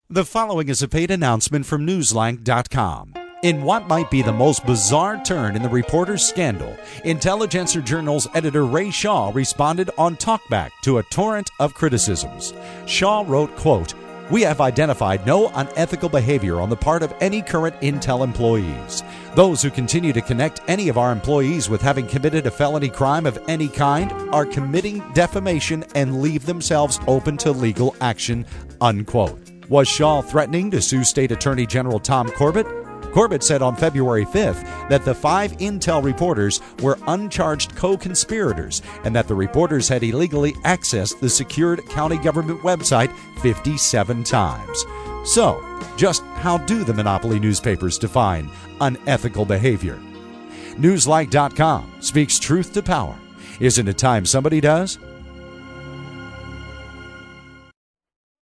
The following is a paid announcement from Newsline.com. In what might be the most bizarre turn in the Reporters scandal, Intelligencer Journal's editor Ray Shaw responded on Talkback to a torrent of criticisms. Shaw wrote, quote, "We have identified no unethical behavior on the part of any current Intel employees. Those who continue to connect any of our employees with having committed a felony crime of any kind are committing defamation and leave themselves open to legal action," unquote. Was Shaw threatening to sue State Attorney General Tom Corbett? Corbett said on February 5th that the 5 Intel reporters were uncharged co-conspirators and that the reporters had illegally accessed the secured county government website 57 times. So, just how do the monopoly newspapers define unethical behavior? Newslike.com speaks truth to power. Isn't it time somebody does?